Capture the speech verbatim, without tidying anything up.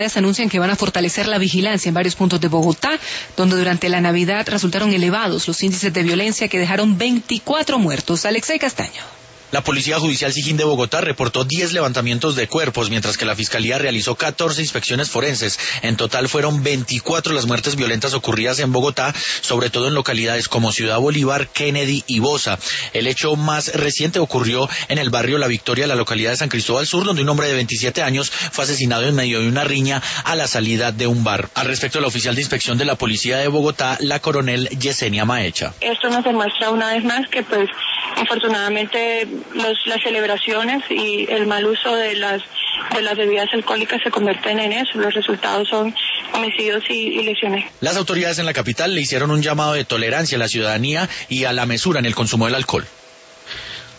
Anuncian que van a fortalecer la vigilancia en varios puntos de Bogotá, donde durante la Navidad resultaron elevados los índices de violencia que dejaron veinticuatro muertos. Alexei Castaño. La Policía Judicial Sijín de Bogotá reportó diez levantamientos de cuerpos, mientras que la Fiscalía realizó catorce inspecciones forenses. En total fueron veinticuatro las muertes violentas ocurridas en Bogotá, sobre todo en localidades como Ciudad Bolívar, Kennedy y Bosa. El hecho más reciente ocurrió en el barrio La Victoria, la localidad de San Cristóbal Sur, donde un hombre de veintisiete años fue asesinado en medio de una riña a la salida de un bar. Al respecto, la oficial de inspección de la Policía de Bogotá, la coronel Yesenia Maecha. Esto nos demuestra una vez más que pues afortunadamente los, las celebraciones y el mal uso de las de las bebidas alcohólicas se convierten en eso. Los resultados son homicidios y, y lesiones. Las autoridades en la capital le hicieron un llamado de tolerancia a la ciudadanía y a la mesura en el consumo del alcohol.